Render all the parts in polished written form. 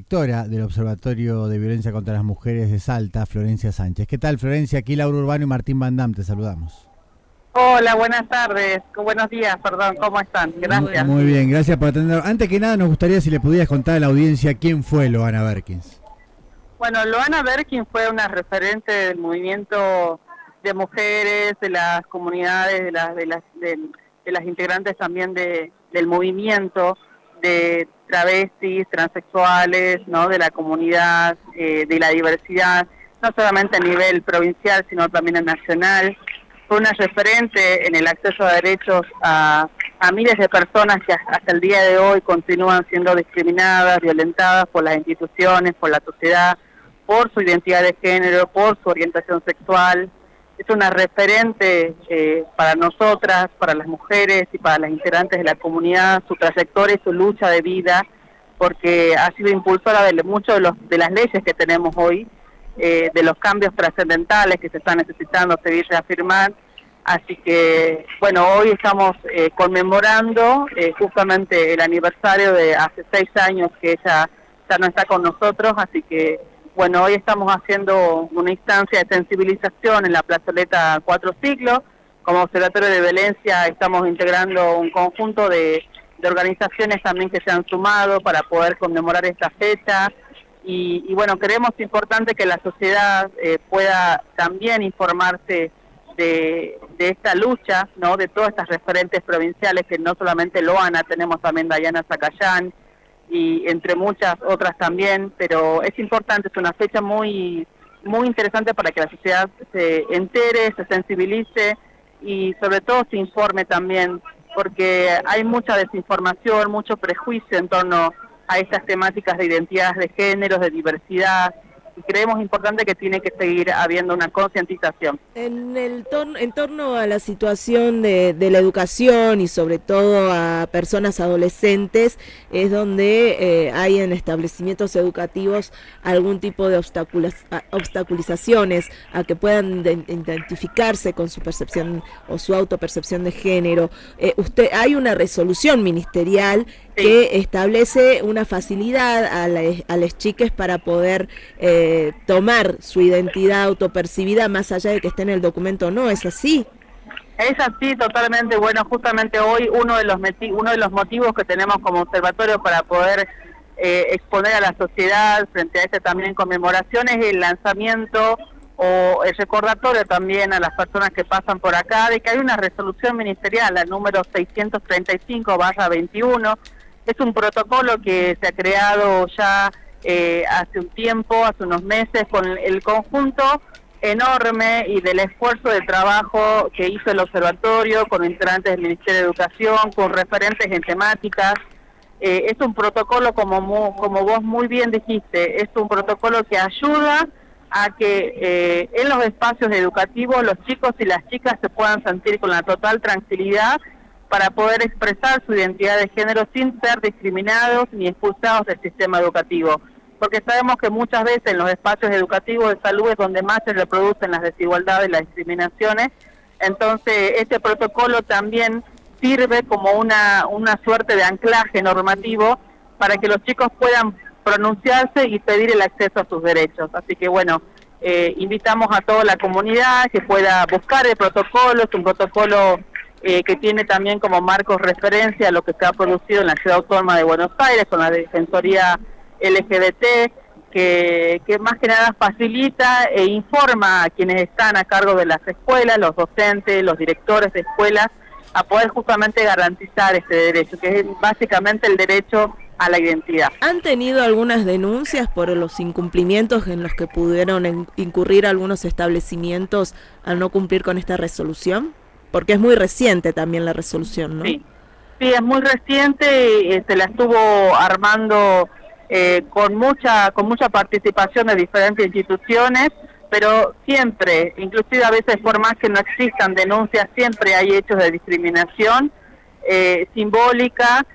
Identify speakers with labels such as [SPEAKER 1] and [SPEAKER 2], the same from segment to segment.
[SPEAKER 1] directora del Observatorio de Violencia contra las Mujeres de Salta, Florencia Sánchez. ¿Qué tal, Florencia? Aquí Laura Urbano y Martín Van Dam, te saludamos.
[SPEAKER 2] Hola, buenas tardes, buenos días, perdón, ¿cómo están? Gracias.
[SPEAKER 1] Muy bien, gracias por atender. Antes que nada, nos gustaría si le pudieras contar a la audiencia quién fue Loana Berkins.
[SPEAKER 2] Bueno, Loana Berkins fue una referente del movimiento de mujeres, de las comunidades, de las integrantes también del movimiento de travestis, transexuales, ¿no? De la comunidad, de la diversidad, no solamente a nivel provincial, sino también a nacional. Fue una referente en el acceso a derechos a miles de personas que hasta el día de hoy continúan siendo discriminadas, violentadas por las instituciones, por la sociedad, por su identidad de género, por su orientación sexual. Es una referente para nosotras, para las mujeres y para las integrantes de la comunidad, su trayectoria y su lucha de vida, porque ha sido impulsora de muchas de las leyes que tenemos hoy, de los cambios trascendentales que se están necesitando seguir reafirmar. Así que, bueno, hoy estamos conmemorando justamente el aniversario de hace 6 años que ella ya no está con nosotros, así que, bueno, hoy estamos haciendo una instancia de sensibilización en la plazoleta Cuatro Siglos. Como Observatorio de Violencia estamos integrando un conjunto de organizaciones también que se han sumado para poder conmemorar esta fecha. Y bueno, creemos importante que la sociedad pueda también informarse de esta lucha, ¿no? De todas estas referentes provinciales, que no solamente Loana, tenemos también Dayana Zacayán y entre muchas otras también, pero es importante, es una fecha muy interesante para que la sociedad se entere, se sensibilice y sobre todo se informe también, porque hay mucha desinformación, mucho prejuicio en torno a estas temáticas de identidades de géneros, de diversidad, y creemos importante que tiene que seguir habiendo una concientización.
[SPEAKER 3] En torno a la situación de la educación y sobre todo a personas adolescentes, es donde hay en establecimientos educativos algún tipo de obstaculizaciones a que puedan identificarse con su percepción o su autopercepción de género. Hay una resolución ministerial que establece una facilidad a las chicas para poder tomar su identidad autopercibida más allá de que esté en el documento o no, ¿es así?
[SPEAKER 2] Es así, totalmente. Bueno, justamente hoy uno de los motivos que tenemos como observatorio para poder exponer a la sociedad frente a esta también conmemoración es el lanzamiento o el recordatorio también a las personas que pasan por acá de que hay una resolución ministerial, la número 635/21. Es un protocolo que se ha creado ya hace un tiempo, hace unos meses, con el conjunto enorme y del esfuerzo de trabajo que hizo el observatorio, con integrantes del Ministerio de Educación, con referentes en temáticas. Es un protocolo, como vos muy bien dijiste, es un protocolo que ayuda a que en los espacios educativos los chicos y las chicas se puedan sentir con la total tranquilidad para poder expresar su identidad de género sin ser discriminados ni expulsados del sistema educativo. Porque sabemos que muchas veces en los espacios educativos de salud es donde más se reproducen las desigualdades y las discriminaciones. Entonces, este protocolo también sirve como una suerte de anclaje normativo para que los chicos puedan pronunciarse y pedir el acceso a sus derechos. Así que, bueno, invitamos a toda la comunidad que pueda buscar el protocolo. Es un protocolo que tiene también como marcos referencia a lo que se ha producido en la Ciudad Autónoma de Buenos Aires con la Defensoría LGBT, que más que nada facilita e informa a quienes están a cargo de las escuelas, los docentes, los directores de escuelas, a poder justamente garantizar este derecho, que es básicamente el derecho a la identidad.
[SPEAKER 3] ¿Han tenido algunas denuncias por los incumplimientos en los que pudieron incurrir algunos establecimientos al no cumplir con esta resolución? Porque es muy reciente también la resolución, ¿no? Sí,
[SPEAKER 2] es muy reciente, se la estuvo armando con mucha participación de diferentes instituciones, pero siempre, inclusive a veces por más que no existan denuncias, siempre hay hechos de discriminación simbólica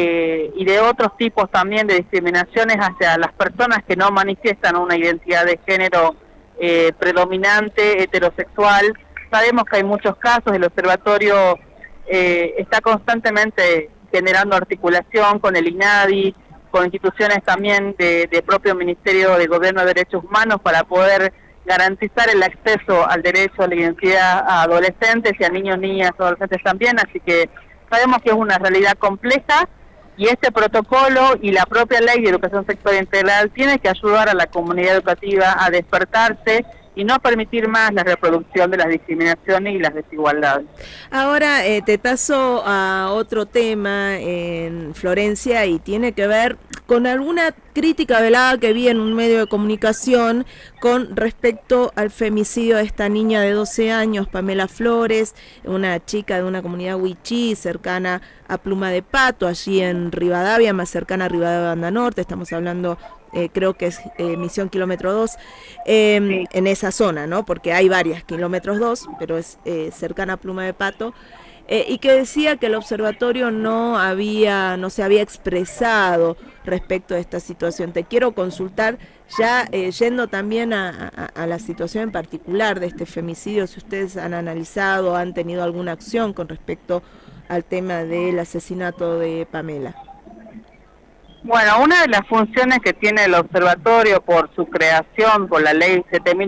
[SPEAKER 2] y de otros tipos también de discriminaciones hacia las personas que no manifiestan una identidad de género predominante, heterosexual. Sabemos que hay muchos casos, el observatorio está constantemente generando articulación con el INADI, con instituciones también de propio Ministerio de Gobierno de Derechos Humanos para poder garantizar el acceso al derecho a la identidad a adolescentes y a niños, niñas, adolescentes también, así que sabemos que es una realidad compleja y este protocolo y la propia ley de educación sexual integral tiene que ayudar a la comunidad educativa a despertarse y no permitir más la reproducción de las discriminaciones y las desigualdades.
[SPEAKER 3] Ahora te paso a otro tema en Florencia y tiene que ver con alguna crítica velada que vi en un medio de comunicación con respecto al femicidio de esta niña de 12 años, Pamela Flores, una chica de una comunidad wichí cercana a Pluma de Pato, allí en Rivadavia, más cercana a Rivadavia Banda Norte, estamos hablando creo que es Misión Kilómetro 2,
[SPEAKER 2] Sí.
[SPEAKER 3] en esa zona, ¿no? Porque hay varias, Kilómetros 2, pero es cercana a Pluma de Pato, y que decía que el observatorio no se había expresado respecto a esta situación. Te quiero consultar, ya yendo también a la situación en particular de este femicidio, si ustedes han analizado, han tenido alguna acción con respecto al tema del asesinato de Pamela.
[SPEAKER 2] Bueno, una de las funciones que tiene el observatorio por su creación, por la ley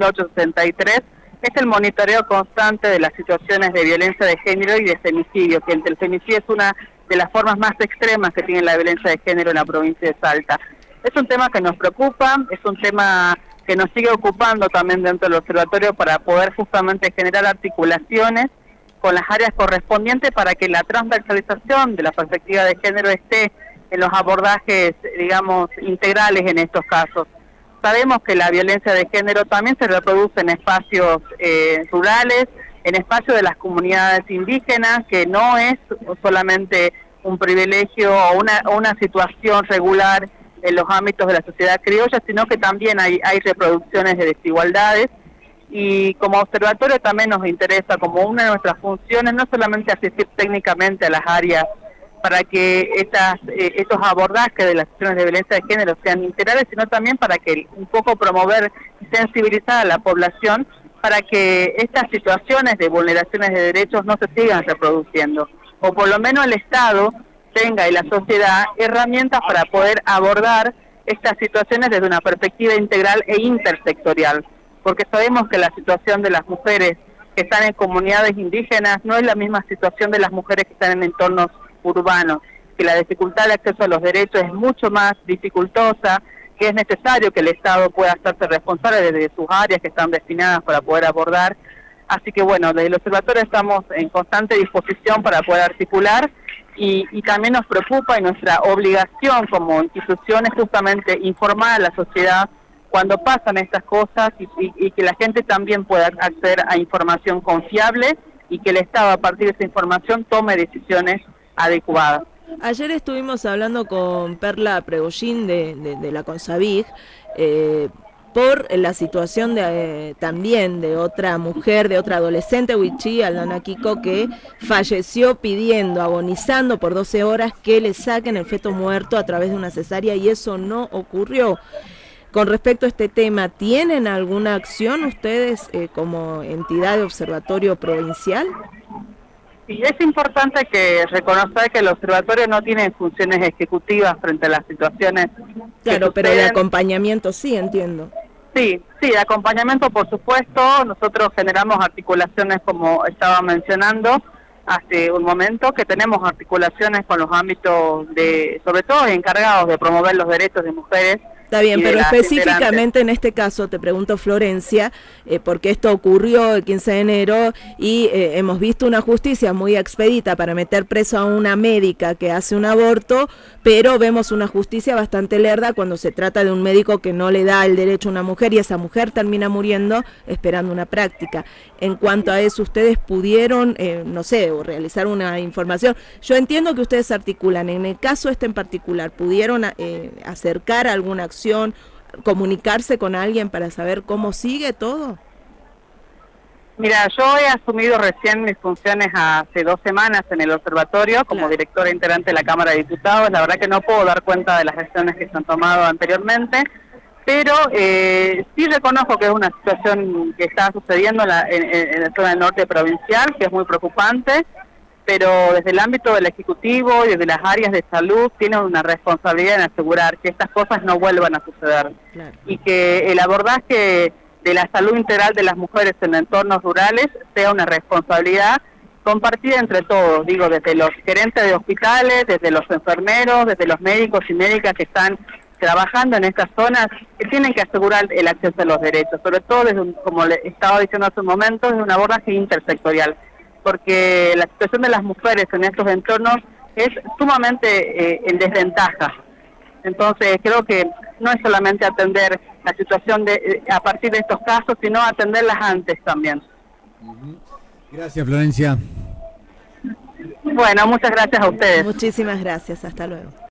[SPEAKER 2] 7863, es el monitoreo constante de las situaciones de violencia de género y de femicidio, que el femicidio es una de las formas más extremas que tiene la violencia de género en la provincia de Salta. Es un tema que nos preocupa, es un tema que nos sigue ocupando también dentro del observatorio para poder justamente generar articulaciones con las áreas correspondientes para que la transversalización de la perspectiva de género esté en los abordajes, digamos, integrales en estos casos. Sabemos que la violencia de género también se reproduce en espacios rurales, en espacios de las comunidades indígenas, que no es solamente un privilegio o una situación regular en los ámbitos de la sociedad criolla, sino que también hay reproducciones de desigualdades. Y como observatorio también nos interesa, como una de nuestras funciones, no solamente asistir técnicamente a las áreas para que estos abordajes de las situaciones de violencia de género sean integrales, sino también para que un poco promover y sensibilizar a la población para que estas situaciones de vulneraciones de derechos no se sigan reproduciendo, o por lo menos el Estado tenga y la sociedad herramientas para poder abordar estas situaciones desde una perspectiva integral e intersectorial, porque sabemos que la situación de las mujeres que están en comunidades indígenas no es la misma situación de las mujeres que están en entornos urbanos, que la dificultad de acceso a los derechos es mucho más dificultosa, que es necesario que el Estado pueda hacerse responsable desde sus áreas que están destinadas para poder abordar. Así que bueno, desde el observatorio estamos en constante disposición para poder articular y también nos preocupa y nuestra obligación como institución es justamente informar a la sociedad cuando pasan estas cosas y que la gente también pueda acceder a información confiable y que el Estado a partir de esa información tome decisiones adecuadas.
[SPEAKER 3] Ayer estuvimos hablando con Perla Pregollín de la CONSAVIG por la situación también de otra mujer, de otra adolescente wichí, Aldana Kiko, que falleció pidiendo, agonizando por 12 horas que le saquen el feto muerto a través de una cesárea y eso no ocurrió. Con respecto a este tema, ¿tienen alguna acción ustedes como entidad de observatorio provincial?
[SPEAKER 2] Sí, es importante que reconocer que el observatorio no tiene funciones ejecutivas frente a las situaciones.
[SPEAKER 3] Claro, pero de acompañamiento sí, entiendo.
[SPEAKER 2] Sí, de acompañamiento por supuesto. Nosotros generamos articulaciones como estaba mencionando hace un momento, que tenemos articulaciones con los ámbitos sobre todo encargados de promover los derechos de mujeres.
[SPEAKER 3] Está bien, pero específicamente en este caso te pregunto, Florencia, porque esto ocurrió el 15 de enero y hemos visto una justicia muy expedita para meter preso a una médica que hace un aborto, pero vemos una justicia bastante lerda cuando se trata de un médico que no le da el derecho a una mujer y esa mujer termina muriendo esperando una práctica. En cuanto a eso, ¿ustedes pudieron, no sé, o realizar una información? Yo entiendo que ustedes articulan, en el caso este en particular, ¿pudieron acercar alguna acción, comunicarse con alguien para saber cómo sigue todo?
[SPEAKER 2] Mira, yo he asumido recién mis funciones hace 2 semanas en el observatorio como directora integrante de la Cámara de Diputados. La verdad que no puedo dar cuenta de las gestiones que se han tomado anteriormente, pero sí reconozco que es una situación que está sucediendo en la zona del norte provincial, que es muy preocupante, pero desde el ámbito del Ejecutivo y desde las áreas de salud tienen una responsabilidad en asegurar que estas cosas no vuelvan a suceder.
[SPEAKER 3] Claro.
[SPEAKER 2] Y que el abordaje de la salud integral de las mujeres en entornos rurales sea una responsabilidad compartida entre todos, digo, desde los gerentes de hospitales, desde los enfermeros, desde los médicos y médicas que están trabajando en estas zonas, que tienen que asegurar el acceso a los derechos, sobre todo desde como le estaba diciendo hace un momento, desde un abordaje intersectorial, porque la situación de las mujeres en estos entornos es sumamente en desventaja. Entonces creo que no es solamente atender la situación a partir de estos casos, sino atenderlas antes también.
[SPEAKER 1] Gracias, Florencia.
[SPEAKER 2] Bueno, muchas gracias a ustedes.
[SPEAKER 3] Muchísimas gracias, hasta luego.